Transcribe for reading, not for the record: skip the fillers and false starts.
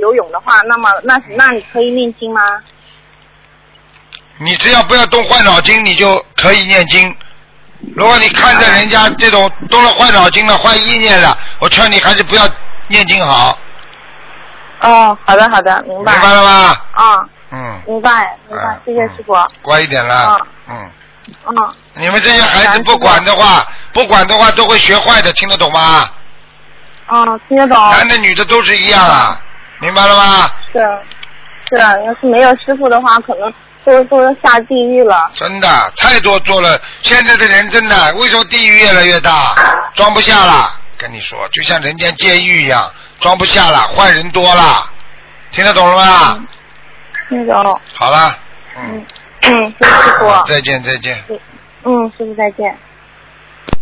游泳的话，那你可以念经吗？ 你只要不要动坏脑筋，你就可以念经。如果你看着人家这种动了坏脑筋了、坏意念了，我劝你还是不要念经好。 哦，好的，明白。 明白了吗？ 明白，谢谢师傅。 乖一点了。你们这些孩子不管的话都会学坏的，听得懂吗？ 听得懂。 男的女的都是一样啊，明白了吗？ 是，要是没有师傅的话，可能都要下地狱了。 真的，太多做了。现在的人真的，为什么地狱越来越大，装不下了？跟你说，就像人间监狱一样，装不下了，坏人多了，听得懂了吗？ 听得懂。 好了， 谢谢师傅。 再见。 师傅再见。